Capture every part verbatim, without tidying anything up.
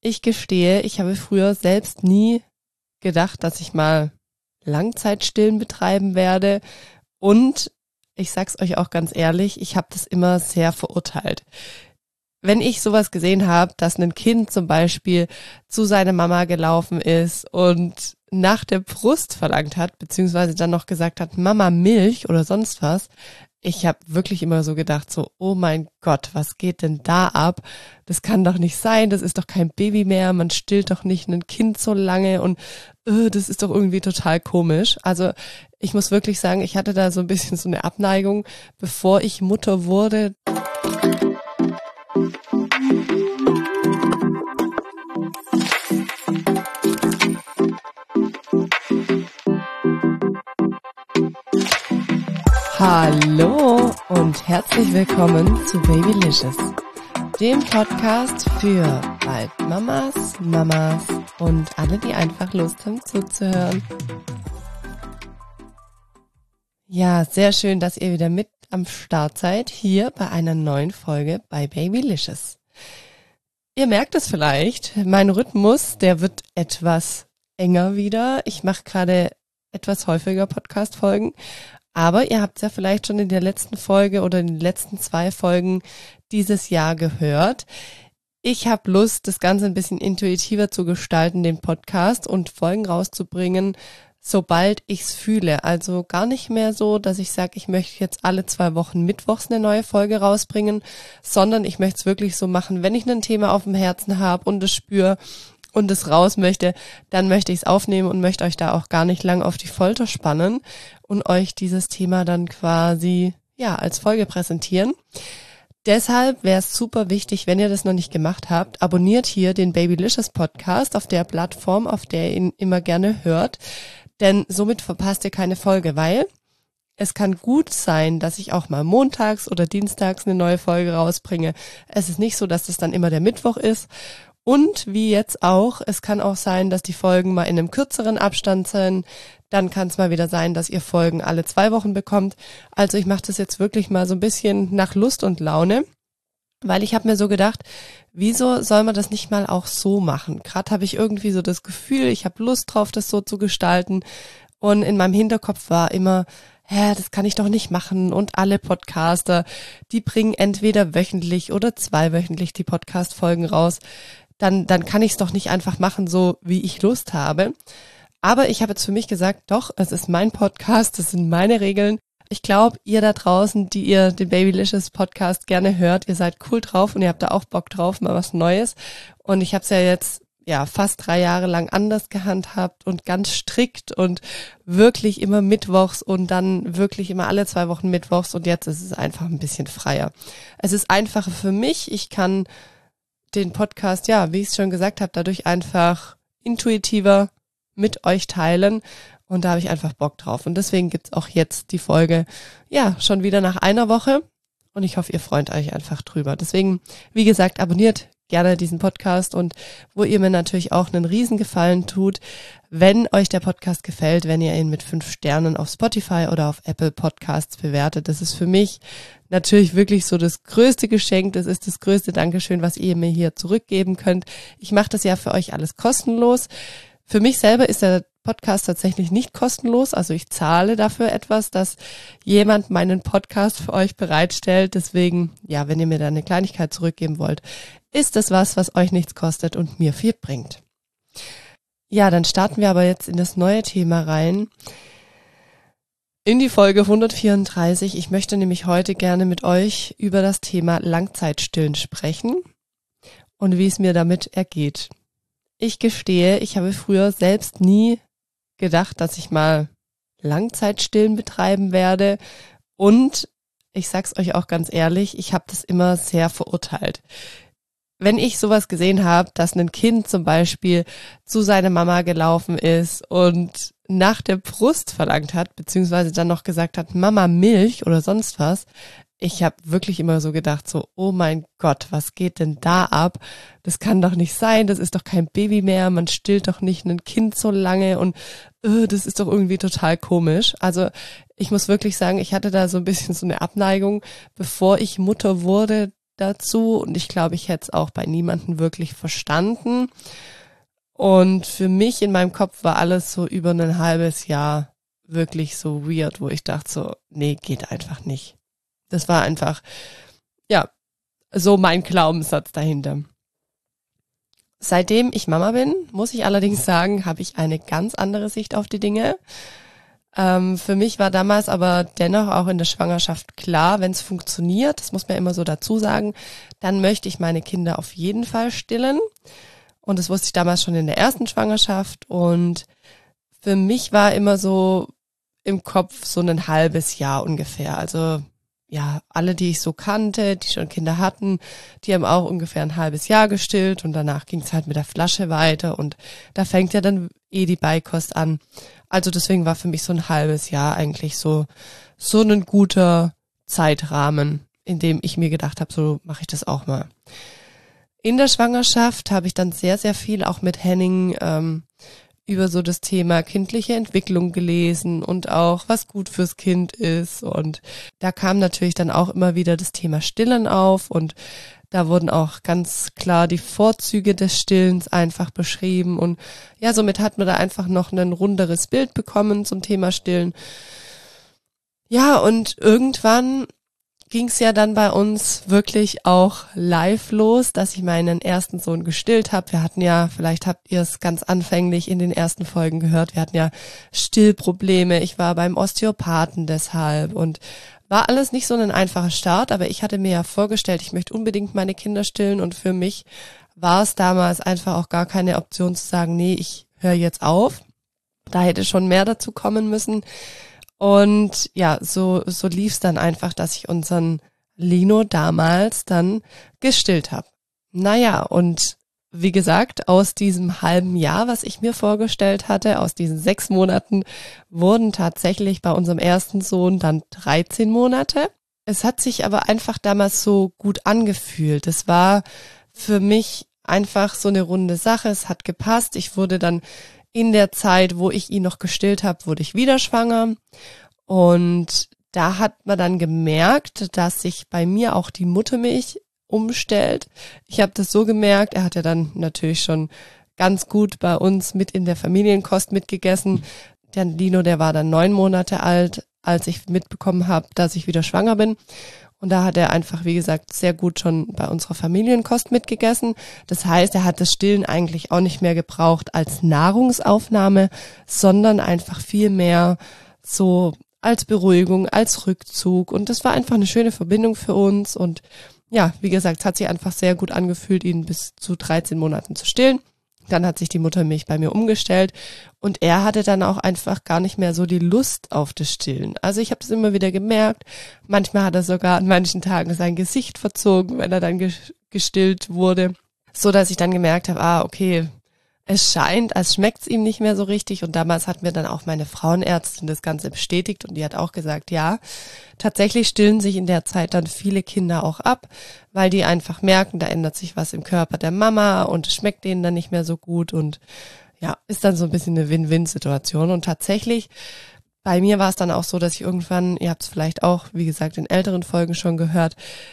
Ich gestehe, ich habe früher selbst nie gedacht, dass ich mal Langzeitstillen betreiben werde. Und ich sag's euch auch ganz ehrlich, ich habe das immer sehr verurteilt. Wenn ich sowas gesehen habe, dass ein Kind zum Beispiel zu seiner Mama gelaufen ist und nach der Brust verlangt hat, beziehungsweise dann noch gesagt hat, Mama Milch oder sonst was, ich habe wirklich immer so gedacht, so, oh mein Gott, was geht denn da ab? Das kann doch nicht sein, das ist doch kein Baby mehr, man stillt doch nicht ein Kind so lange und äh, das ist doch irgendwie total komisch. Also ich muss wirklich sagen, ich hatte da so ein bisschen so eine Abneigung, bevor ich Mutter wurde. Hallo und herzlich willkommen zu Babylicious, dem Podcast für bald Mamas, Mamas und alle, die einfach Lust haben zuzuhören. Ja, sehr schön, dass ihr wieder mit am Start seid, hier bei einer neuen Folge bei Babylicious. Ihr merkt es vielleicht, mein Rhythmus, der wird etwas enger wieder. Ich mache gerade etwas häufiger Podcast-Folgen. Aber ihr habt es ja vielleicht schon in der letzten Folge oder in den letzten zwei Folgen dieses Jahr gehört. Ich habe Lust, das Ganze ein bisschen intuitiver zu gestalten, den Podcast, und Folgen rauszubringen, sobald ich's fühle. Also gar nicht mehr so, dass ich sage, ich möchte jetzt alle zwei Wochen mittwochs eine neue Folge rausbringen, sondern ich möchte es wirklich so machen, wenn ich ein Thema auf dem Herzen habe und es spüre und es raus möchte, dann möchte ich es aufnehmen und möchte euch da auch gar nicht lang auf die Folter spannen und euch dieses Thema dann quasi ja als Folge präsentieren. Deshalb wäre es super wichtig, wenn ihr das noch nicht gemacht habt, abonniert hier den Babylicious Podcast auf der Plattform, auf der ihr ihn immer gerne hört, denn somit verpasst ihr keine Folge, weil es kann gut sein, dass ich auch mal montags oder dienstags eine neue Folge rausbringe. Es ist nicht so, dass das dann immer der Mittwoch ist. Und wie jetzt auch, es kann auch sein, dass die Folgen mal in einem kürzeren Abstand sind. Dann kann es mal wieder sein, dass ihr Folgen alle zwei Wochen bekommt. Also ich mache das jetzt wirklich mal so ein bisschen nach Lust und Laune, weil ich habe mir so gedacht, wieso soll man das nicht mal auch so machen? Gerade habe ich irgendwie so das Gefühl, ich habe Lust drauf, das so zu gestalten. Und in meinem Hinterkopf war immer, hä, das kann ich doch nicht machen. Und alle Podcaster, die bringen entweder wöchentlich oder zweiwöchentlich die Podcast-Folgen raus. Dann, dann kann ich es doch nicht einfach machen, so wie ich Lust habe. Aber ich habe jetzt für mich gesagt, doch, es ist mein Podcast, das sind meine Regeln. Ich glaube, ihr da draußen, die ihr den Babylicious Podcast gerne hört, ihr seid cool drauf und ihr habt da auch Bock drauf, mal was Neues. Und ich habe es ja jetzt ja fast drei Jahre lang anders gehandhabt und ganz strikt und wirklich immer mittwochs und dann wirklich immer alle zwei Wochen mittwochs. Und jetzt ist es einfach ein bisschen freier. Es ist einfacher für mich. Ich kann den Podcast, ja, wie ich es schon gesagt habe, dadurch einfach intuitiver mit euch teilen und da habe ich einfach Bock drauf und deswegen gibt's auch jetzt die Folge, ja, schon wieder nach einer Woche und ich hoffe, ihr freut euch einfach drüber. Deswegen, wie gesagt, abonniert gerne diesen Podcast und wo ihr mir natürlich auch einen Riesengefallen tut, wenn euch der Podcast gefällt, wenn ihr ihn mit fünf Sternen auf Spotify oder auf Apple Podcasts bewertet. Das ist für mich natürlich wirklich so das größte Geschenk, das ist das größte Dankeschön, was ihr mir hier zurückgeben könnt. Ich mache das ja für euch alles kostenlos. Für mich selber ist der Podcast tatsächlich nicht kostenlos, also ich zahle dafür etwas, dass jemand meinen Podcast für euch bereitstellt. Deswegen, ja, wenn ihr mir da eine Kleinigkeit zurückgeben wollt, ist das was, was euch nichts kostet und mir viel bringt. Ja, dann starten wir aber jetzt in das neue Thema rein. In die Folge hundertvierunddreißig. Ich möchte nämlich heute gerne mit euch über das Thema Langzeitstillen sprechen und wie es mir damit ergeht. Ich gestehe, ich habe früher selbst nie gedacht, dass ich mal Langzeitstillen betreiben werde und ich sag's euch auch ganz ehrlich, ich habe das immer sehr verurteilt. Wenn ich sowas gesehen habe, dass ein Kind zum Beispiel zu seiner Mama gelaufen ist und nach der Brust verlangt hat, beziehungsweise dann noch gesagt hat, Mama Milch oder sonst was, ich habe wirklich immer so gedacht, so, oh mein Gott, was geht denn da ab? Das kann doch nicht sein, das ist doch kein Baby mehr, man stillt doch nicht ein Kind so lange und äh, das ist doch irgendwie total komisch. Also ich muss wirklich sagen, ich hatte da so ein bisschen so eine Abneigung, bevor ich Mutter wurde, dazu und ich glaube, ich hätte es auch bei niemandem wirklich verstanden. Und für mich in meinem Kopf war alles so über ein halbes Jahr wirklich so weird, wo ich dachte so, nee, geht einfach nicht. Das war einfach, ja, so mein Glaubenssatz dahinter. Seitdem ich Mama bin, muss ich allerdings sagen, habe ich eine ganz andere Sicht auf die Dinge. Ähm, für mich war damals aber dennoch auch in der Schwangerschaft klar, wenn es funktioniert, das muss man immer so dazu sagen, dann möchte ich meine Kinder auf jeden Fall stillen. Und das wusste ich damals schon in der ersten Schwangerschaft. Und für mich war immer so im Kopf so ein halbes Jahr ungefähr. Also ja, alle, die ich so kannte, die schon Kinder hatten, die haben auch ungefähr ein halbes Jahr gestillt. Und danach ging es halt mit der Flasche weiter. Und da fängt ja dann eh die Beikost an. Also deswegen war für mich so ein halbes Jahr eigentlich so so ein guter Zeitrahmen, in dem ich mir gedacht habe, so mache ich das auch mal. In der Schwangerschaft habe ich dann sehr, sehr viel auch mit Henning ähm, über so das Thema kindliche Entwicklung gelesen und auch, was gut fürs Kind ist. Und da kam natürlich dann auch immer wieder das Thema Stillen auf und da wurden auch ganz klar die Vorzüge des Stillens einfach beschrieben. Und ja, somit hat man da einfach noch ein runderes Bild bekommen zum Thema Stillen. Ja, und irgendwann ging es ja dann bei uns wirklich auch live los, dass ich meinen ersten Sohn gestillt habe. Wir hatten ja, vielleicht habt ihr es ganz anfänglich in den ersten Folgen gehört, wir hatten ja Stillprobleme. Ich war beim Osteopathen deshalb und war alles nicht so ein einfacher Start, aber ich hatte mir ja vorgestellt, ich möchte unbedingt meine Kinder stillen und für mich war es damals einfach auch gar keine Option zu sagen, nee, ich höre jetzt auf. Da hätte schon mehr dazu kommen müssen. Und ja, so so lief's dann einfach, dass ich unseren Lino damals dann gestillt habe. Naja, und wie gesagt, aus diesem halben Jahr, was ich mir vorgestellt hatte, aus diesen sechs Monaten, wurden tatsächlich bei unserem ersten Sohn dann dreizehn Monate. Es hat sich aber einfach damals so gut angefühlt. Es war für mich einfach so eine runde Sache. Es hat gepasst. Ich wurde dann in der Zeit, wo ich ihn noch gestillt habe, wurde ich wieder schwanger. Und da hat man dann gemerkt, dass sich bei mir auch die Muttermilch umstellt. Ich habe das so gemerkt, er hat ja dann natürlich schon ganz gut bei uns mit in der Familienkost mitgegessen. Der Lino, der war dann neun Monate alt, als ich mitbekommen habe, dass ich wieder schwanger bin. Und da hat er einfach, wie gesagt, sehr gut schon bei unserer Familienkost mitgegessen. Das heißt, er hat das Stillen eigentlich auch nicht mehr gebraucht als Nahrungsaufnahme, sondern einfach viel mehr so als Beruhigung, als Rückzug. Und das war einfach eine schöne Verbindung für uns. Und ja, wie gesagt, es hat sich einfach sehr gut angefühlt, ihn bis zu dreizehn Monaten zu stillen. Dann hat sich die Muttermilch bei mir umgestellt und er hatte dann auch einfach gar nicht mehr so die Lust auf das Stillen. Also ich habe das immer wieder gemerkt. Manchmal hat er sogar an manchen Tagen sein Gesicht verzogen, wenn er dann gestillt wurde, so dass ich dann gemerkt habe, ah, okay, es scheint, als schmeckt's ihm nicht mehr so richtig. Und damals hat mir dann auch meine Frauenärztin das Ganze bestätigt und die hat auch gesagt, ja, tatsächlich stillen sich in der Zeit dann viele Kinder auch ab, weil die einfach merken, da ändert sich was im Körper der Mama und es schmeckt denen dann nicht mehr so gut und ja, ist dann so ein bisschen eine Win-Win-Situation. Und tatsächlich, bei mir war es dann auch so, dass ich irgendwann, ihr habt es vielleicht auch, wie gesagt, in älteren Folgen schon gehört,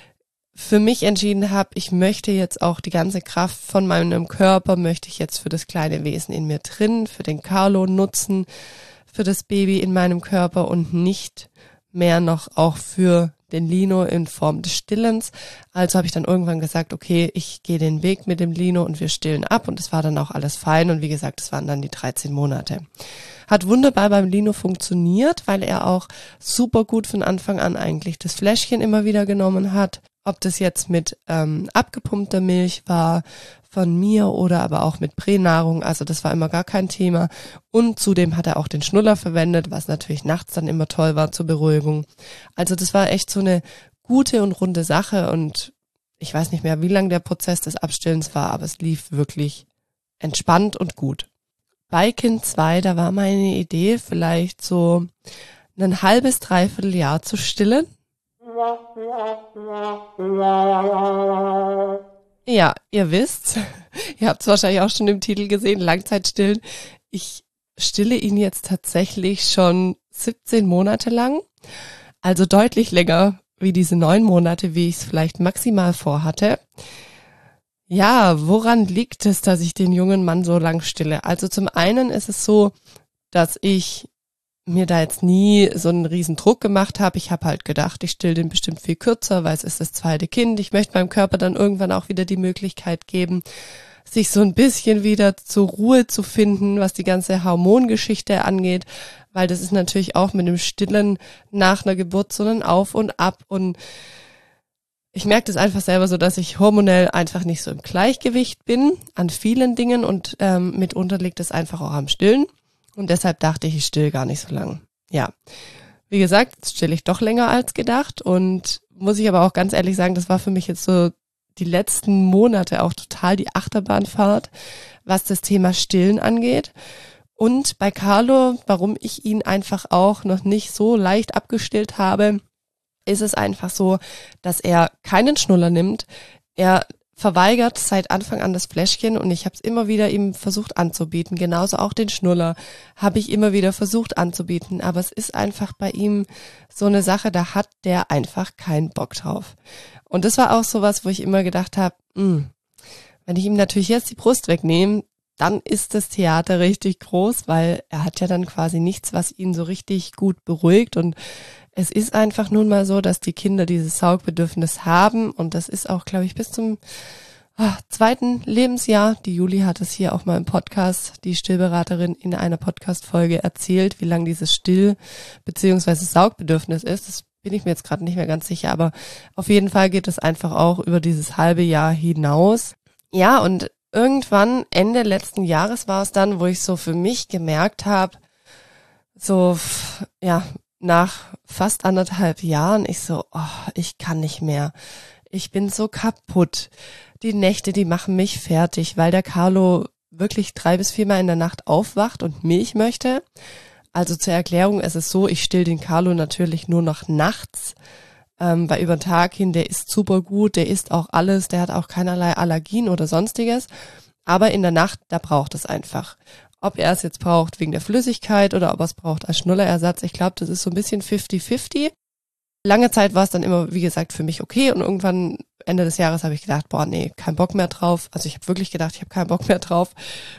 für mich entschieden habe, ich möchte jetzt auch die ganze Kraft von meinem Körper, möchte ich jetzt für das kleine Wesen in mir drin, für den Carlo nutzen, für das Baby in meinem Körper und nicht mehr noch auch für den Lino in Form des Stillens. Also habe ich dann irgendwann gesagt, okay, ich gehe den Weg mit dem Lino und wir stillen ab und es war dann auch alles fein und wie gesagt, es waren dann die dreizehn Monate. Hat wunderbar beim Lino funktioniert, weil er auch super gut von Anfang an eigentlich das Fläschchen immer wieder genommen hat. Ob das jetzt mit ähm, abgepumpter Milch war von mir oder aber auch mit Pränahrung, also das war immer gar kein Thema. Und zudem hat er auch den Schnuller verwendet, was natürlich nachts dann immer toll war zur Beruhigung. Also das war echt so eine gute und runde Sache und ich weiß nicht mehr, wie lang der Prozess des Abstillens war, aber es lief wirklich entspannt und gut. Bei Kind zwei, da war meine Idee vielleicht so ein halbes, dreiviertel Jahr zu stillen. Ja, ihr wisst, ihr habt es wahrscheinlich auch schon im Titel gesehen, Langzeitstillen. Ich stille ihn jetzt tatsächlich schon siebzehn Monate lang, also deutlich länger wie diese neun Monate, wie ich es vielleicht maximal vorhatte. Ja, woran liegt es, dass ich den jungen Mann so lang stille? Also zum einen ist es so, dass ich mir da jetzt nie so einen riesen Druck gemacht habe. Ich habe halt gedacht, ich still den bestimmt viel kürzer, weil es ist das zweite Kind. Ich möchte meinem Körper dann irgendwann auch wieder die Möglichkeit geben, sich so ein bisschen wieder zur Ruhe zu finden, was die ganze Hormongeschichte angeht, weil das ist natürlich auch mit dem Stillen nach einer Geburt so ein Auf und Ab und ich merke das einfach selber so, dass ich hormonell einfach nicht so im Gleichgewicht bin an vielen Dingen und ähm, mitunter liegt es einfach auch am Stillen und deshalb dachte ich, ich still gar nicht so lang. Ja, wie gesagt, jetzt still ich doch länger als gedacht und muss ich aber auch ganz ehrlich sagen, das war für mich jetzt so die letzten Monate auch total die Achterbahnfahrt, was das Thema Stillen angeht. Und bei Carlo, warum ich ihn einfach auch noch nicht so leicht abgestillt habe, ist es einfach so, dass er keinen Schnuller nimmt. Er verweigert seit Anfang an das Fläschchen und ich habe es immer wieder ihm versucht anzubieten. Genauso auch den Schnuller habe ich immer wieder versucht anzubieten. Aber es ist einfach bei ihm so eine Sache, da hat der einfach keinen Bock drauf. Und das war auch sowas, wo ich immer gedacht habe, wenn ich ihm natürlich jetzt die Brust wegnehme, dann ist das Theater richtig groß, weil er hat ja dann quasi nichts, was ihn so richtig gut beruhigt. Und es ist einfach nun mal so, dass die Kinder dieses Saugbedürfnis haben. Und das ist auch, glaube ich, bis zum oh, zweiten Lebensjahr. Die Juli hat es hier auch mal im Podcast, die Stillberaterin, in einer Podcast-Folge erzählt, wie lang dieses Still- bzw. Saugbedürfnis ist. Das bin ich mir jetzt gerade nicht mehr ganz sicher, aber auf jeden Fall geht es einfach auch über dieses halbe Jahr hinaus. Ja, und irgendwann Ende letzten Jahres war es dann, wo ich so für mich gemerkt habe, so, ja, nach fast anderthalb Jahren, ich so, oh, ich kann nicht mehr. Ich bin so kaputt. Die Nächte, die machen mich fertig, weil der Carlo wirklich drei bis viermal in der Nacht aufwacht und Milch möchte. Also zur Erklärung, es ist so, ich still den Carlo natürlich nur noch nachts, ähm, weil über den Tag hin, der isst super gut, der isst auch alles, der hat auch keinerlei Allergien oder sonstiges. Aber in der Nacht, da braucht es einfach. Ob er es jetzt braucht wegen der Flüssigkeit oder ob er es braucht als Schnullerersatz, ich glaube, das ist so ein bisschen fifty fifty. Lange Zeit war es dann immer, wie gesagt, für mich okay und irgendwann Ende des Jahres habe ich gedacht, boah, nee, kein Bock mehr drauf. Also ich habe wirklich gedacht, ich habe keinen Bock mehr drauf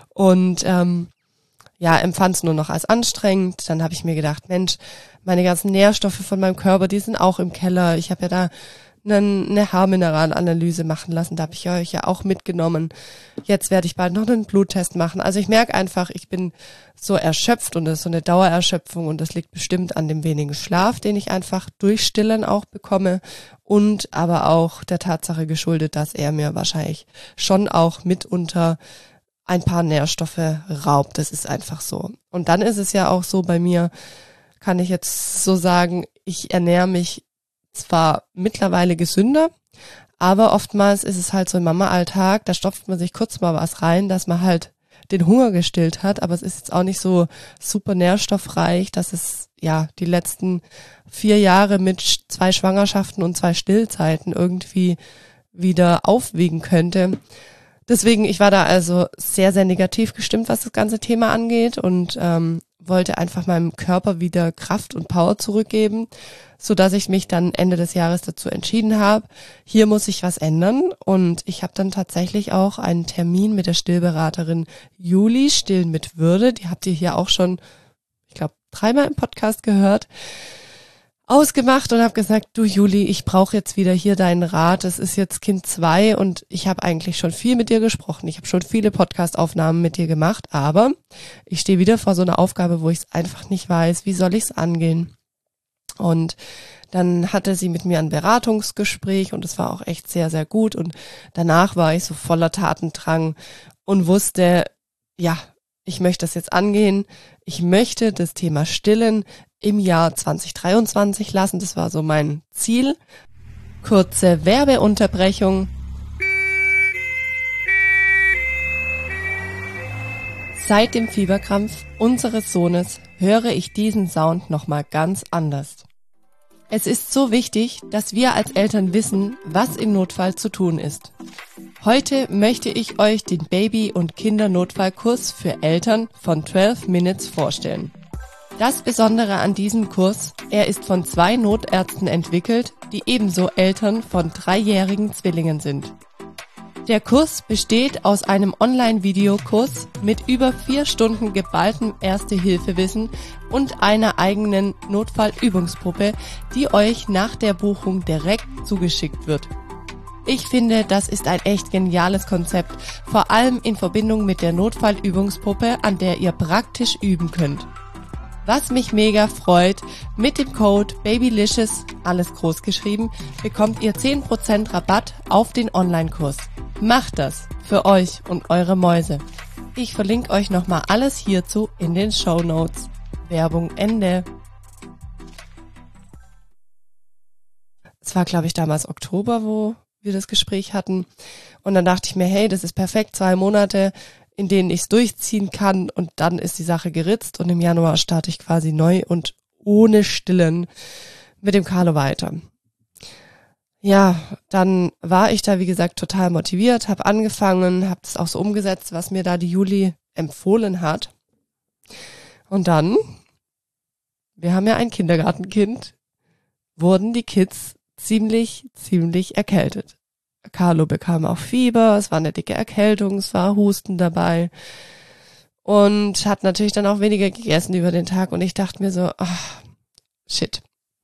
und ähm, ja, empfand es nur noch als anstrengend. Dann habe ich mir gedacht, Mensch, meine ganzen Nährstoffe von meinem Körper, die sind auch im Keller. Ich habe ja da eine, eine Haarmineralanalyse machen lassen, da habe ich euch ja auch mitgenommen. Jetzt werde ich bald noch einen Bluttest machen. Also ich merke einfach, ich bin so erschöpft und das ist so eine Dauererschöpfung und das liegt bestimmt an dem wenigen Schlaf, den ich einfach durch Stillen auch bekomme und aber auch der Tatsache geschuldet, dass er mir wahrscheinlich schon auch mitunter ein paar Nährstoffe raubt. Das ist einfach so. Und dann ist es ja auch so bei mir, kann ich jetzt so sagen, ich ernähre mich zwar mittlerweile gesünder, aber oftmals ist es halt so im Mama-Alltag, da stopft man sich kurz mal was rein, dass man halt den Hunger gestillt hat, aber es ist jetzt auch nicht so super nährstoffreich, dass es ja die letzten vier Jahre mit zwei Schwangerschaften und zwei Stillzeiten irgendwie wieder aufwiegen könnte. Deswegen, ich war da also sehr, sehr negativ gestimmt, was das ganze Thema angeht und ähm, wollte einfach meinem Körper wieder Kraft und Power zurückgeben, so dass ich mich dann Ende des Jahres dazu entschieden habe, hier muss ich was ändern und ich habe dann tatsächlich auch einen Termin mit der Stillberaterin Juli, Stillen mit Würde, die habt ihr hier auch schon, ich glaube, dreimal im Podcast gehört, ausgemacht und habe gesagt, du Juli, ich brauche jetzt wieder hier deinen Rat. Es ist jetzt Kind zwei und ich habe eigentlich schon viel mit dir gesprochen. Ich habe schon viele Podcast-Aufnahmen mit dir gemacht, aber ich stehe wieder vor so einer Aufgabe, wo ich es einfach nicht weiß, wie soll ich es angehen? Und dann hatte sie mit mir ein Beratungsgespräch und es war auch echt sehr, sehr gut und danach war ich so voller Tatendrang und wusste, ja, ich möchte das jetzt angehen. Ich möchte das Thema Stillen im Jahr zwanzig dreiundzwanzig lassen. Das war so mein Ziel. Kurze Werbeunterbrechung. Seit dem Fieberkrampf unseres Sohnes höre ich diesen Sound nochmal ganz anders. Es ist so wichtig, dass wir als Eltern wissen, was im Notfall zu tun ist. Heute möchte ich euch den Baby- und Kindernotfallkurs für Eltern von zwölf Minutes vorstellen. Das Besondere an diesem Kurs, er ist von zwei Notärzten entwickelt, die ebenso Eltern von dreijährigen Zwillingen sind. Der Kurs besteht aus einem Online-Videokurs mit über vier Stunden geballtem Erste-Hilfe-Wissen und einer eigenen Notfallübungspuppe, die euch nach der Buchung direkt zugeschickt wird. Ich finde, das ist ein echt geniales Konzept, vor allem in Verbindung mit der Notfallübungspuppe, an der ihr praktisch üben könnt. Was mich mega freut, mit dem Code BABYLICIOUS, alles groß geschrieben, bekommt ihr zehn Prozent Rabatt auf den Online-Kurs. Macht das für euch und eure Mäuse. Ich verlinke euch nochmal alles hierzu in den Shownotes. Werbung Ende. Es war, glaube ich, damals Oktober, wo wir das Gespräch hatten. Und dann dachte ich mir, hey, das ist perfekt, zwei Monate, in denen ich es durchziehen kann, und dann ist die Sache geritzt und im Januar starte ich quasi neu und ohne Stillen mit dem Carlo weiter. Ja, dann war ich da, wie gesagt, total motiviert, habe angefangen, habe das auch so umgesetzt, was mir da die Juli empfohlen hat. Und dann, wir haben ja ein Kindergartenkind, wurden die Kids ziemlich, ziemlich erkältet. Carlo bekam auch Fieber, es war eine dicke Erkältung, es war Husten dabei und hat natürlich dann auch weniger gegessen über den Tag, und ich dachte mir so, ach, shit.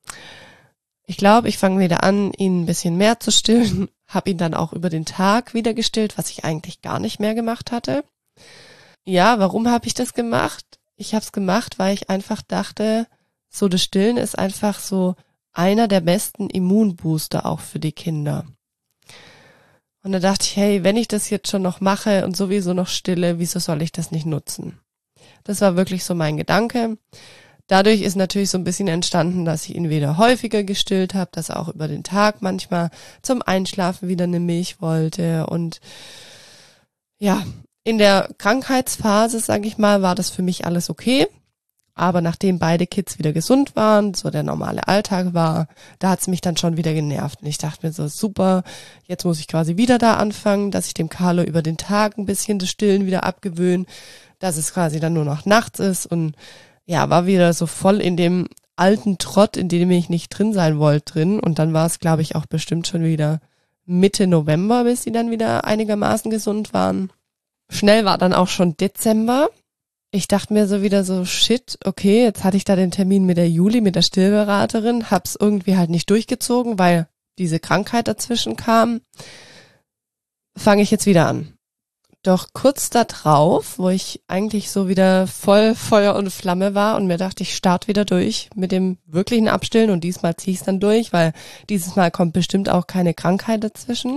Ich glaube, ich fange wieder an, ihn ein bisschen mehr zu stillen, habe ihn dann auch über den Tag wieder gestillt, was ich eigentlich gar nicht mehr gemacht hatte. Ja, warum habe ich das gemacht? Ich habe es gemacht, weil ich einfach dachte, so das Stillen ist einfach so einer der besten Immunbooster auch für die Kinder. Und da dachte ich, hey, wenn ich das jetzt schon noch mache und sowieso noch stille, wieso soll ich das nicht nutzen? Das war wirklich so mein Gedanke. Dadurch ist natürlich so ein bisschen entstanden, dass ich ihn wieder häufiger gestillt habe, dass er auch über den Tag manchmal zum Einschlafen wieder eine Milch wollte. Und ja, in der Krankheitsphase, sage ich mal, war das für mich alles okay. Aber nachdem beide Kids wieder gesund waren, so der normale Alltag war, da hat's mich dann schon wieder genervt. Und ich dachte mir so, super, jetzt muss ich quasi wieder da anfangen, dass ich dem Carlo über den Tag ein bisschen das Stillen wieder abgewöhne, dass es quasi dann nur noch nachts ist. Und ja, war wieder so voll in dem alten Trott, in dem ich nicht drin sein wollte, drin. Und dann war es, glaube ich, auch bestimmt schon wieder Mitte November, bis die dann wieder einigermaßen gesund waren. Schnell war dann auch schon Dezember. Ich dachte mir so wieder so, shit, okay, jetzt hatte ich da den Termin mit der Juli, mit der Stillberaterin, hab's irgendwie halt nicht durchgezogen, weil diese Krankheit dazwischen kam. Fange ich jetzt wieder an. Doch kurz da drauf, wo ich eigentlich so wieder voll Feuer und Flamme war und mir dachte, ich starte wieder durch mit dem wirklichen Abstillen, und diesmal ziehe ich es dann durch, weil dieses Mal kommt bestimmt auch keine Krankheit dazwischen.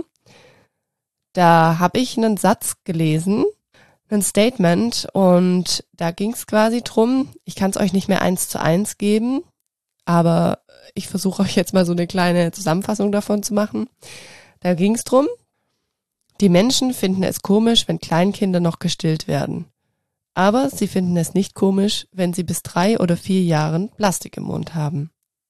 Da habe ich einen Satz gelesen, ein Statement, und da ging es quasi drum, ich kann es euch nicht mehr eins zu eins geben, aber ich versuche euch jetzt mal so eine kleine Zusammenfassung davon zu machen. Da ging es drum, die Menschen finden es komisch, wenn Kleinkinder noch gestillt werden. Aber sie finden es nicht komisch, wenn sie bis drei oder vier Jahren Plastik im Mund haben.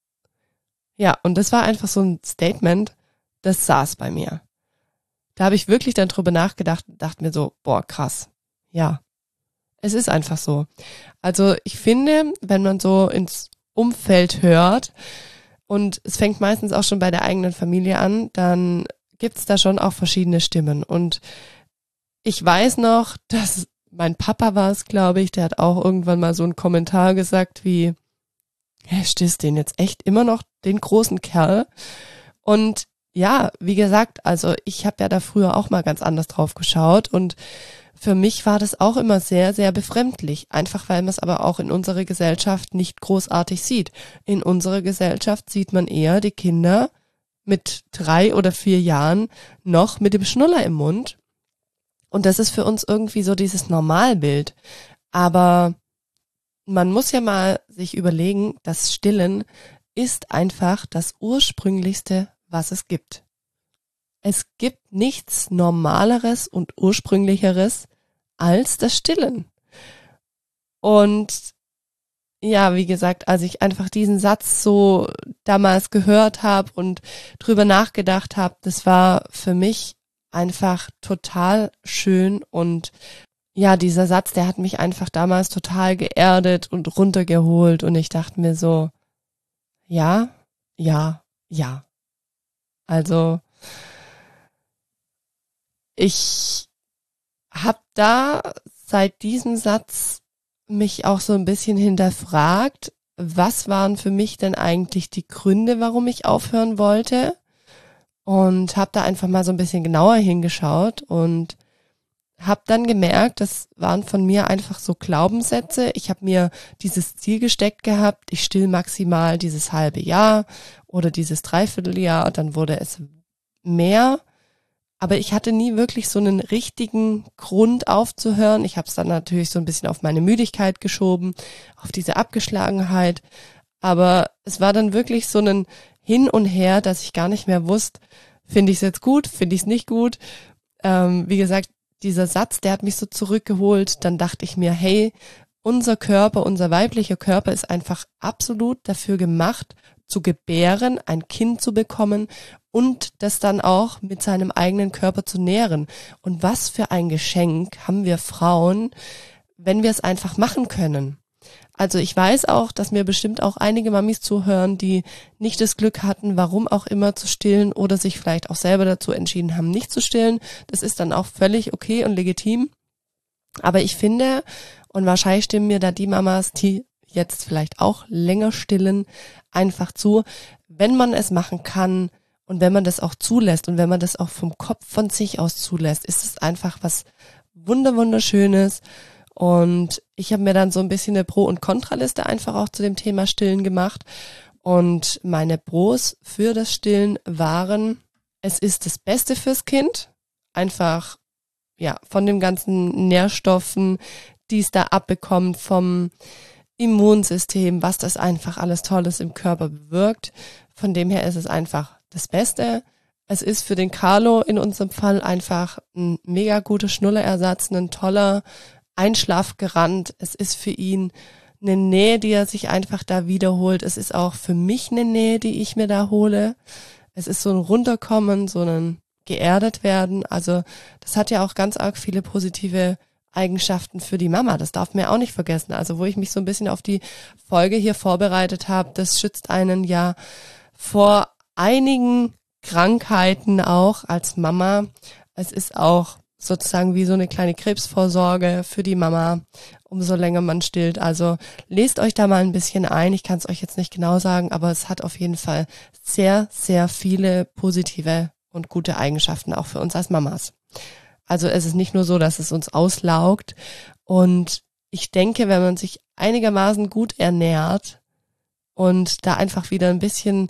Ja, und das war einfach so ein Statement, das saß bei mir. Da habe ich wirklich dann drüber nachgedacht und dachte mir so, boah, krass. Ja, es ist einfach so. Also ich finde, wenn man so ins Umfeld hört, und es fängt meistens auch schon bei der eigenen Familie an, dann gibt's da schon auch verschiedene Stimmen. Und ich weiß noch, dass mein Papa war es, glaube ich, der hat auch irgendwann mal so einen Kommentar gesagt wie, hä, stillst den jetzt echt immer noch, den großen Kerl? Und ja, wie gesagt, also ich habe ja da früher auch mal ganz anders drauf geschaut, und für mich war das auch immer sehr, sehr befremdlich, einfach weil man es aber auch in unserer Gesellschaft nicht großartig sieht. In unserer Gesellschaft sieht man eher die Kinder mit drei oder vier Jahren noch mit dem Schnuller im Mund, und das ist für uns irgendwie so dieses Normalbild. Aber man muss ja mal sich überlegen, das Stillen ist einfach das Ursprünglichste, was es gibt. Es gibt nichts Normaleres und Ursprünglicheres als das Stillen. Und ja, wie gesagt, als ich einfach diesen Satz so damals gehört habe und drüber nachgedacht habe, das war für mich einfach total schön. Und ja, dieser Satz, der hat mich einfach damals total geerdet und runtergeholt, und ich dachte mir so, ja, ja, ja. Also ich habe da seit diesem Satz mich auch so ein bisschen hinterfragt, was waren für mich denn eigentlich die Gründe, warum ich aufhören wollte, und habe da einfach mal so ein bisschen genauer hingeschaut und habe dann gemerkt, das waren von mir einfach so Glaubenssätze. Ich habe mir dieses Ziel gesteckt gehabt, ich still maximal dieses halbe Jahr oder dieses Dreivierteljahr, dann wurde es mehr. Aber ich hatte nie wirklich so einen richtigen Grund aufzuhören. Ich habe es dann natürlich so ein bisschen auf meine Müdigkeit geschoben, auf diese Abgeschlagenheit. Aber es war dann wirklich so ein Hin und Her, dass ich gar nicht mehr wusste, finde ich es jetzt gut, finde ich es nicht gut. Ähm, wie gesagt, dieser Satz, der hat mich so zurückgeholt. Dann dachte ich mir, hey, unser Körper, unser weiblicher Körper ist einfach absolut dafür gemacht, zu gebären, ein Kind zu bekommen und das dann auch mit seinem eigenen Körper zu nähren. Und was für ein Geschenk haben wir Frauen, wenn wir es einfach machen können. Also ich weiß auch, dass mir bestimmt auch einige Mamis zuhören, die nicht das Glück hatten, warum auch immer, zu stillen oder sich vielleicht auch selber dazu entschieden haben, nicht zu stillen. Das ist dann auch völlig okay und legitim. Aber ich finde, und wahrscheinlich stimmen mir da die Mamas, die jetzt vielleicht auch länger stillen, einfach zu, wenn man es machen kann und wenn man das auch zulässt und wenn man das auch vom Kopf von sich aus zulässt, ist es einfach was wunder wunderschönes. Und ich habe mir dann so ein bisschen eine Pro- und Kontraliste einfach auch zu dem Thema Stillen gemacht. Und meine Pros für das Stillen waren, es ist das Beste fürs Kind. Einfach, ja, von den ganzen Nährstoffen, die es da abbekommt, vom Immunsystem, was das einfach alles Tolles im Körper bewirkt. Von dem her ist es einfach das Beste. Es ist für den Carlo in unserem Fall einfach ein mega guter Schnullerersatz, ein toller Einschlafgarant. Es ist für ihn eine Nähe, die er sich einfach da wiederholt. Es ist auch für mich eine Nähe, die ich mir da hole. Es ist so ein Runterkommen, so ein geerdet werden. Also das hat ja auch ganz arg viele positive Eigenschaften für die Mama. Das darf man ja auch nicht vergessen. Also wo ich mich so ein bisschen auf die Folge hier vorbereitet habe, das schützt einen ja vor einigen Krankheiten auch als Mama. Es ist auch sozusagen wie so eine kleine Krebsvorsorge für die Mama, umso länger man stillt. Also lest euch da mal ein bisschen ein. Ich kann es euch jetzt nicht genau sagen, aber es hat auf jeden Fall sehr, sehr viele positive und gute Eigenschaften auch für uns als Mamas. Also es ist nicht nur so, dass es uns auslaugt. Und ich denke, wenn man sich einigermaßen gut ernährt und da einfach wieder ein bisschen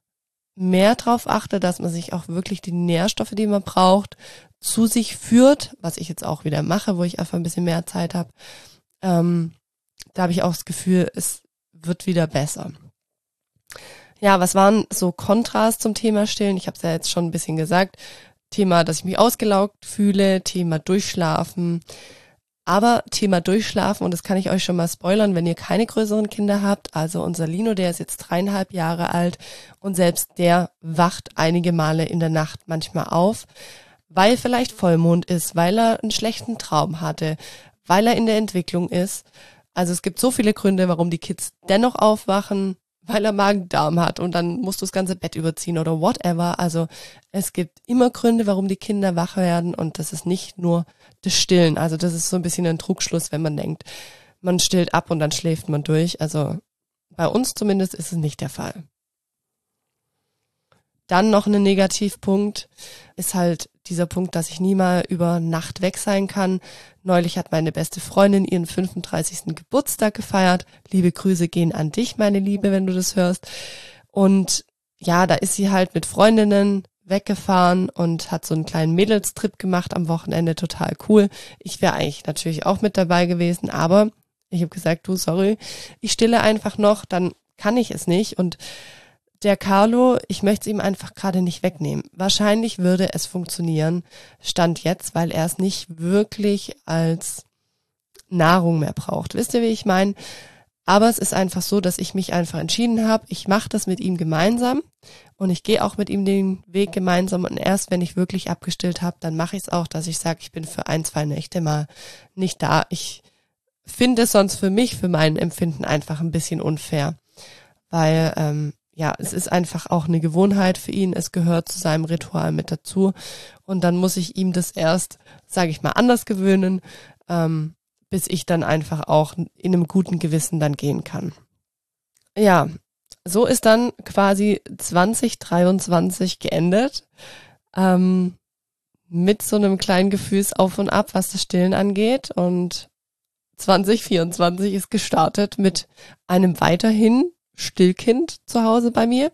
mehr drauf achtet, dass man sich auch wirklich die Nährstoffe, die man braucht, zu sich führt, was ich jetzt auch wieder mache, wo ich einfach ein bisschen mehr Zeit habe, ähm, da habe ich auch das Gefühl, es wird wieder besser. Ja, was waren so Kontras zum Thema Stillen? Ich habe es ja jetzt schon ein bisschen gesagt. Thema, dass ich mich ausgelaugt fühle, Thema Durchschlafen. Aber Thema Durchschlafen, und das kann ich euch schon mal spoilern, wenn ihr keine größeren Kinder habt, also unser Lino, der ist jetzt dreieinhalb Jahre alt und selbst der wacht einige Male in der Nacht manchmal auf, weil vielleicht Vollmond ist, weil er einen schlechten Traum hatte, weil er in der Entwicklung ist. Also es gibt so viele Gründe, warum die Kids dennoch aufwachen, weil er Magen-Darm hat und dann musst du das ganze Bett überziehen oder whatever. Also es gibt immer Gründe, warum die Kinder wach werden und das ist nicht nur das Stillen. Also das ist so ein bisschen ein Trugschluss, wenn man denkt, man stillt ab und dann schläft man durch. Also bei uns zumindest ist es nicht der Fall. Dann noch ein Negativpunkt ist halt dieser Punkt, dass ich nie mal über Nacht weg sein kann. Neulich hat meine beste Freundin ihren fünfunddreißigsten Geburtstag gefeiert. Liebe Grüße gehen an dich, meine Liebe, wenn du das hörst. Und ja, da ist sie halt mit Freundinnen weggefahren und hat so einen kleinen Mädelstrip gemacht am Wochenende, total cool. Ich wäre eigentlich natürlich auch mit dabei gewesen, aber ich habe gesagt, du, sorry, ich stille einfach noch, dann kann ich es nicht. Und der Carlo, ich möchte es ihm einfach gerade nicht wegnehmen. Wahrscheinlich würde es funktionieren, Stand jetzt, weil er es nicht wirklich als Nahrung mehr braucht. Wisst ihr, wie ich meine? Aber es ist einfach so, dass ich mich einfach entschieden habe, ich mache das mit ihm gemeinsam und ich gehe auch mit ihm den Weg gemeinsam und erst wenn ich wirklich abgestillt habe, dann mache ich es auch, dass ich sage, ich bin für ein, zwei Nächte mal nicht da. Ich finde es sonst für mich, für mein Empfinden einfach ein bisschen unfair, weil ähm, ja, es ist einfach auch eine Gewohnheit für ihn. Es gehört zu seinem Ritual mit dazu. Und dann muss ich ihm das erst, sage ich mal, anders gewöhnen, ähm, bis ich dann einfach auch in einem guten Gewissen dann gehen kann. Ja, so ist dann quasi zwanzig dreiundzwanzig geendet. Ähm, mit so einem kleinen Gefühlsauf und ab, was das Stillen angeht. Und zwanzig vierundzwanzig ist gestartet mit einem weiterhin Stillkind zu Hause bei mir.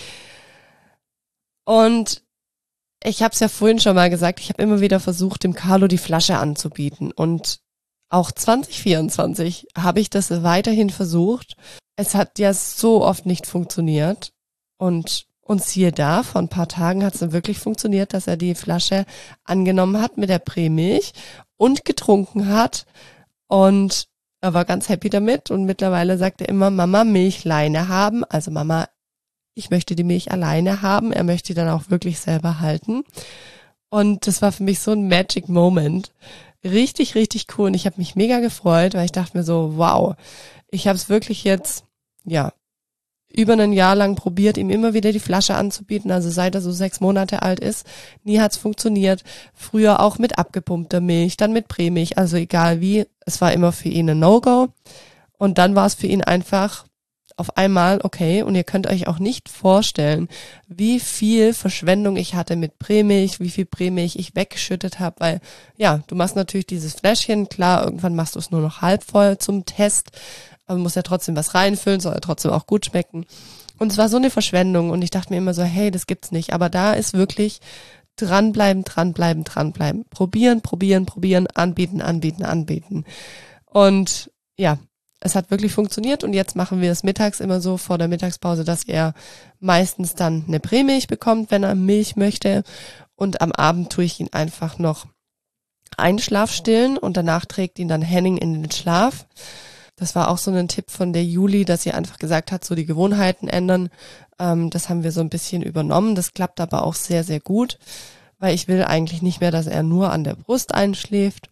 Und ich habe es ja vorhin schon mal gesagt, ich habe immer wieder versucht, dem Carlo die Flasche anzubieten. Und auch zwanzig vierundzwanzig habe ich das weiterhin versucht. Es hat ja so oft nicht funktioniert. Und und siehe da, vor ein paar Tagen hat es dann wirklich funktioniert, dass er die Flasche angenommen hat mit der Prämilch und getrunken hat. Und er war ganz happy damit und mittlerweile sagt er immer, Mama, Milchleine haben. Also Mama, ich möchte die Milch alleine haben. Er möchte die dann auch wirklich selber halten. Und das war für mich so ein Magic Moment. Richtig, richtig cool. Und ich habe mich mega gefreut, weil ich dachte mir so, wow, ich habe es wirklich jetzt, ja, über ein Jahr lang probiert, ihm immer wieder die Flasche anzubieten, also seit er so sechs Monate alt ist. Nie hat's funktioniert. Früher auch mit abgepumpter Milch, dann mit Prämilch, also egal wie. Es war immer für ihn ein No-Go. Und dann war es für ihn einfach auf einmal okay. Und ihr könnt euch auch nicht vorstellen, wie viel Verschwendung ich hatte mit Prämilch, wie viel Prämilch ich weggeschüttet habe, weil ja, du machst natürlich dieses Fläschchen, klar, irgendwann machst du es nur noch halb voll zum Test, aber muss ja trotzdem was reinfüllen, soll ja trotzdem auch gut schmecken. Und es war so eine Verschwendung und ich dachte mir immer so, hey, das gibt's nicht. Aber da ist wirklich dranbleiben, dranbleiben, dranbleiben. Probieren, probieren, probieren, anbieten, anbieten, anbieten. Und ja, es hat wirklich funktioniert und jetzt machen wir es mittags immer so vor der Mittagspause, dass er meistens dann eine Prämilch bekommt, wenn er Milch möchte. Und am Abend tue ich ihn einfach noch einschlafstillen und danach trägt ihn dann Henning in den Schlaf. Das war auch so ein Tipp von der Juli, dass sie einfach gesagt hat, so die Gewohnheiten ändern. Ähm, das haben wir so ein bisschen übernommen. Das klappt aber auch sehr, sehr gut, weil ich will eigentlich nicht mehr, dass er nur an der Brust einschläft.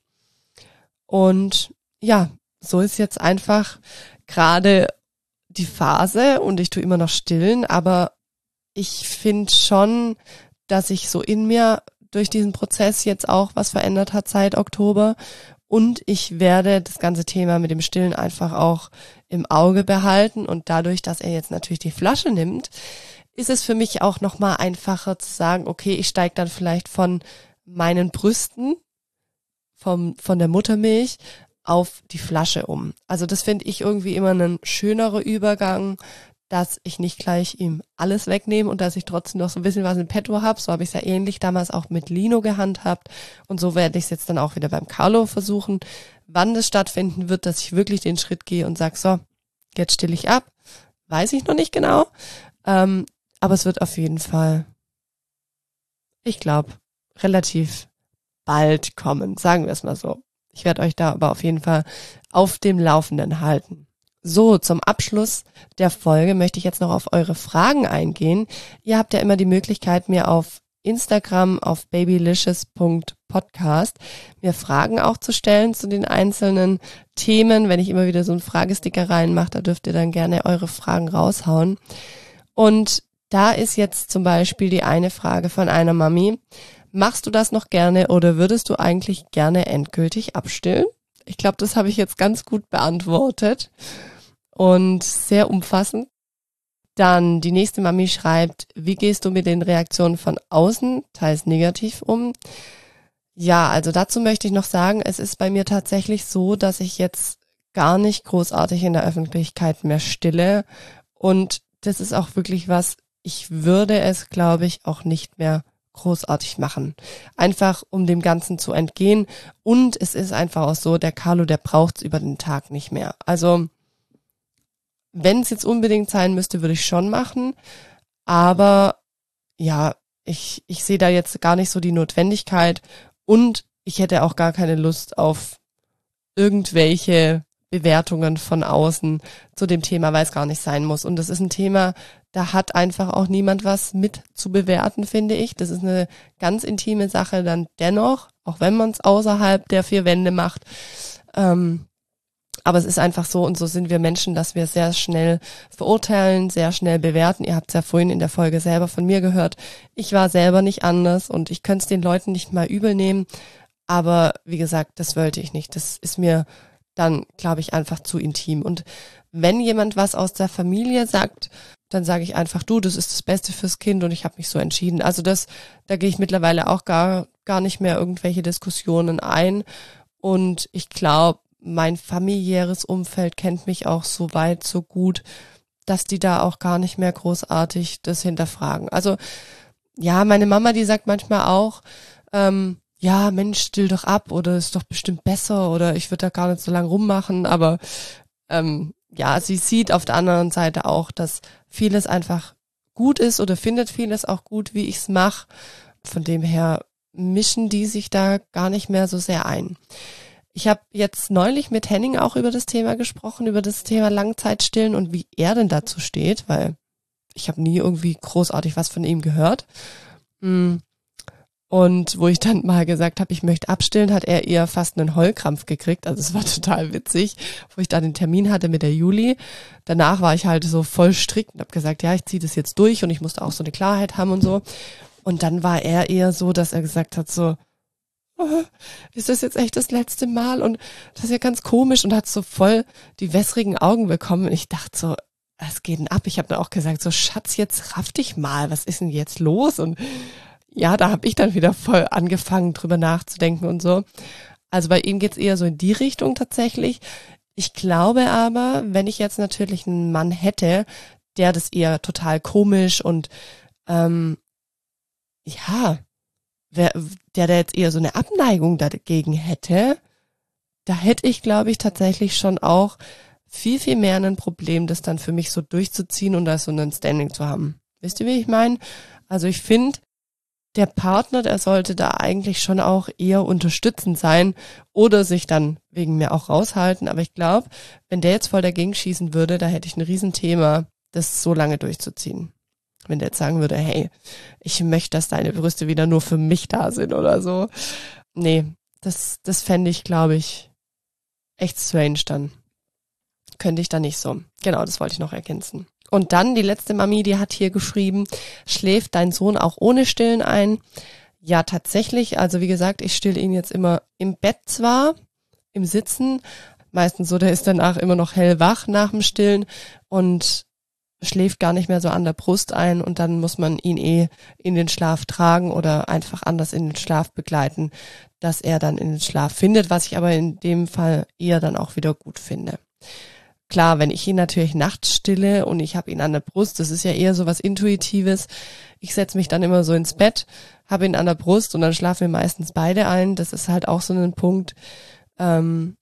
Und ja, so ist jetzt einfach gerade die Phase und ich tue immer noch stillen, aber ich finde schon, dass sich so in mir durch diesen Prozess jetzt auch was verändert hat seit Oktober. Und ich werde das ganze Thema mit dem Stillen einfach auch im Auge behalten. Und dadurch, dass er jetzt natürlich die Flasche nimmt, ist es für mich auch nochmal einfacher zu sagen, okay, ich steige dann vielleicht von meinen Brüsten, vom, von der Muttermilch auf die Flasche um. Also das finde ich irgendwie immer ein schönerer Übergang, dass ich nicht gleich ihm alles wegnehme und dass ich trotzdem noch so ein bisschen was in petto habe. So habe ich es ja ähnlich damals auch mit Lino gehandhabt und so werde ich es jetzt dann auch wieder beim Carlo versuchen. Wann das stattfinden wird, dass ich wirklich den Schritt gehe und sage, so, jetzt stille ich ab, weiß ich noch nicht genau, ähm, aber es wird auf jeden Fall, ich glaube, relativ bald kommen, sagen wir es mal so. Ich werde euch da aber auf jeden Fall auf dem Laufenden halten. So, zum Abschluss der Folge möchte ich jetzt noch auf eure Fragen eingehen. Ihr habt ja immer die Möglichkeit, mir auf Instagram auf babylicious punkt podcast mir Fragen auch zu stellen zu den einzelnen Themen. Wenn ich immer wieder so einen Fragesticker reinmache, da dürft ihr dann gerne eure Fragen raushauen. Und da ist jetzt zum Beispiel die eine Frage von einer Mami. Machst du das noch gerne oder würdest du eigentlich gerne endgültig abstillen? Ich glaube, das habe ich jetzt ganz gut beantwortet und sehr umfassend. Dann die nächste Mami schreibt, wie gehst du mit den Reaktionen von außen, teils negativ, um? Ja, also dazu möchte ich noch sagen, es ist bei mir tatsächlich so, dass ich jetzt gar nicht großartig in der Öffentlichkeit mehr stille und das ist auch wirklich was, ich würde es, glaube ich, auch nicht mehr großartig machen. Einfach, um dem Ganzen zu entgehen. Und es ist einfach auch so, der Carlo, der braucht's über den Tag nicht mehr. Also, wenn es jetzt unbedingt sein müsste, würde ich schon machen. Aber, ja, ich, ich sehe da jetzt gar nicht so die Notwendigkeit. Und ich hätte auch gar keine Lust auf irgendwelche Bewertungen von außen zu dem Thema, weil es gar nicht sein muss. Und das ist ein Thema, da hat einfach auch niemand was mit zu bewerten, finde ich. Das ist eine ganz intime Sache dann dennoch, auch wenn man es außerhalb der vier Wände macht. Ähm, Aber es ist einfach so, und so sind wir Menschen, dass wir sehr schnell verurteilen, sehr schnell bewerten. Ihr habt es ja vorhin in der Folge selber von mir gehört. Ich war selber nicht anders und ich könnte es den Leuten nicht mal übel nehmen. Aber wie gesagt, das wollte ich nicht. Das ist mir dann, glaube ich, einfach zu intim. Und wenn jemand was aus der Familie sagt, dann sage ich einfach, du, das ist das Beste fürs Kind und ich habe mich so entschieden. Also das, da gehe ich mittlerweile auch gar, gar nicht mehr irgendwelche Diskussionen ein. Und ich glaube, mein familiäres Umfeld kennt mich auch so weit, so gut, dass die da auch gar nicht mehr großartig das hinterfragen. Also ja, meine Mama, die sagt manchmal auch, ähm, ja, Mensch, still doch ab oder ist doch bestimmt besser oder ich würde da gar nicht so lange rummachen. Aber ähm, ja, sie sieht auf der anderen Seite auch, dass vieles einfach gut ist oder findet vieles auch gut, wie ich es mache. Von dem her mischen die sich da gar nicht mehr so sehr ein. Ich habe jetzt neulich mit Henning auch über das Thema gesprochen, über das Thema Langzeitstillen und wie er denn dazu steht, weil ich habe nie irgendwie großartig was von ihm gehört. Und wo ich dann mal gesagt habe, ich möchte abstillen, hat er eher fast einen Heulkrampf gekriegt. Also es war total witzig, wo ich da den Termin hatte mit der Juli. Danach war ich halt so voll strikt und habe gesagt, ja, ich ziehe das jetzt durch und ich musste auch so eine Klarheit haben und so. Und dann war er eher so, dass er gesagt hat so, ist das jetzt echt das letzte Mal und das ist ja ganz komisch und hat so voll die wässrigen Augen bekommen und ich dachte so, was geht denn ab? Ich habe dann auch gesagt, so Schatz, jetzt raff dich mal, was ist denn jetzt los? Und ja, da habe ich dann wieder voll angefangen, drüber nachzudenken und so. Also bei ihm geht's eher so in die Richtung tatsächlich. Ich glaube aber, wenn ich jetzt natürlich einen Mann hätte, der das eher total komisch und ähm, ja, wer, der da jetzt eher so eine Abneigung dagegen hätte, da hätte ich, glaube ich, tatsächlich schon auch viel, viel mehr ein Problem, das dann für mich so durchzuziehen und da so ein Standing zu haben. Wisst ihr, wie ich meine? Also ich finde, der Partner, der sollte da eigentlich schon auch eher unterstützend sein oder sich dann wegen mir auch raushalten. Aber ich glaube, wenn der jetzt voll dagegen schießen würde, da hätte ich ein Riesenthema, das so lange durchzuziehen. Wenn der jetzt sagen würde, hey, ich möchte, dass deine Brüste wieder nur für mich da sind oder so. Nee, das, das fände ich, glaube ich, echt strange dann. Könnte ich da nicht so. Genau, das wollte ich noch ergänzen. Und dann die letzte Mami, die hat hier geschrieben, schläft dein Sohn auch ohne Stillen ein? Ja, tatsächlich. Also wie gesagt, ich stille ihn jetzt immer im Bett zwar, im Sitzen. Meistens so, der ist danach immer noch hellwach nach dem Stillen und schläft gar nicht mehr so an der Brust ein und dann muss man ihn eh in den Schlaf tragen oder einfach anders in den Schlaf begleiten, dass er dann in den Schlaf findet, was ich aber in dem Fall eher dann auch wieder gut finde. Klar, wenn ich ihn natürlich nachts stille und ich habe ihn an der Brust, das ist ja eher so was Intuitives. Ich setze mich dann immer so ins Bett, habe ihn an der Brust und dann schlafen wir meistens beide ein. Das ist halt auch so ein Punkt. Ähm,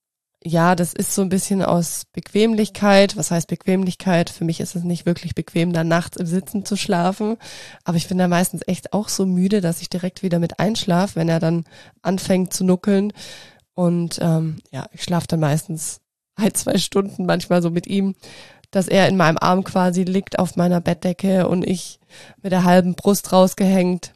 ja, das ist so ein bisschen aus Bequemlichkeit. Was heißt Bequemlichkeit? Für mich ist es nicht wirklich bequem, da nachts im Sitzen zu schlafen. Aber ich bin da meistens echt auch so müde, dass ich direkt wieder mit einschlafe, wenn er dann anfängt zu nuckeln. Und ähm, ja, ich schlafe dann meistens ein, zwei Stunden manchmal so mit ihm, dass er in meinem Arm quasi liegt auf meiner Bettdecke und ich mit der halben Brust rausgehängt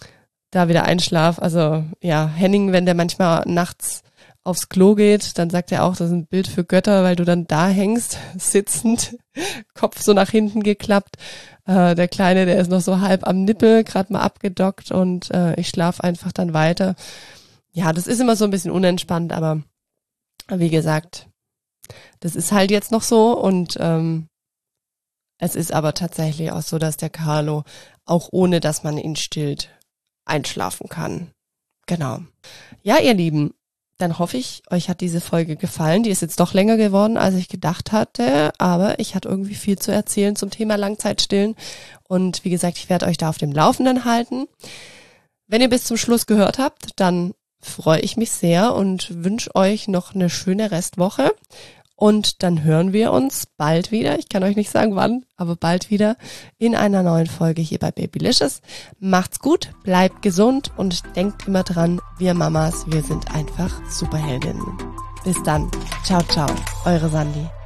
da wieder einschlaf. Also ja, Henning, wenn der manchmal nachts aufs Klo geht, dann sagt er auch, das ist ein Bild für Götter, weil du dann da hängst, sitzend, Kopf so nach hinten geklappt. Äh, der Kleine, der ist noch so halb am Nippel, gerade mal abgedockt und äh, ich schlafe einfach dann weiter. Ja, das ist immer so ein bisschen unentspannt, aber wie gesagt, das ist halt jetzt noch so und ähm, es ist aber tatsächlich auch so, dass der Carlo auch ohne, dass man ihn stillt, einschlafen kann. Genau. Ja, ihr Lieben, dann hoffe ich, euch hat diese Folge gefallen. Die ist jetzt doch länger geworden, als ich gedacht hatte, aber ich hatte irgendwie viel zu erzählen zum Thema Langzeitstillen und wie gesagt, ich werde euch da auf dem Laufenden halten. Wenn ihr bis zum Schluss gehört habt, dann freue ich mich sehr und wünsche euch noch eine schöne Restwoche. Und dann hören wir uns bald wieder, ich kann euch nicht sagen wann, aber bald wieder in einer neuen Folge hier bei Babylicious. Macht's gut, bleibt gesund und denkt immer dran, wir Mamas, wir sind einfach Superheldinnen. Bis dann. Ciao, ciao. Eure Sandi.